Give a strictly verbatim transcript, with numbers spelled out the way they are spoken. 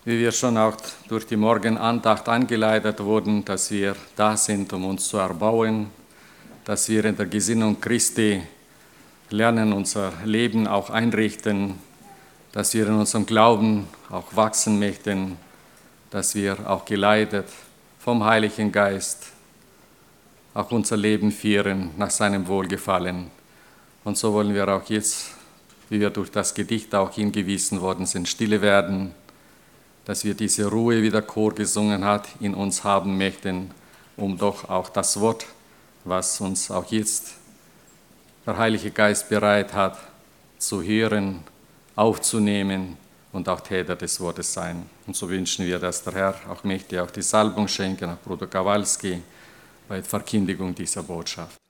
Wie wir schon auch durch die Morgenandacht angeleitet wurden, dass wir da sind, um uns zu erbauen, dass wir in der Gesinnung Christi lernen, unser Leben auch einrichten, dass wir in unserem Glauben auch wachsen möchten, dass wir auch geleitet vom Heiligen Geist auch unser Leben führen nach seinem Wohlgefallen. Und so wollen wir auch jetzt, wie wir durch das Gedicht auch hingewiesen worden sind, stille werden, dass wir diese Ruhe, wie der Chor gesungen hat, in uns haben möchten, um doch auch das Wort, was uns auch jetzt der Heilige Geist bereit hat, zu hören, aufzunehmen und auch Täter des Wortes sein. Und so wünschen wir, dass der Herr auch möchte auch die Salbung schenken, auch Bruder Kowalski, bei der Verkündigung dieser Botschaft.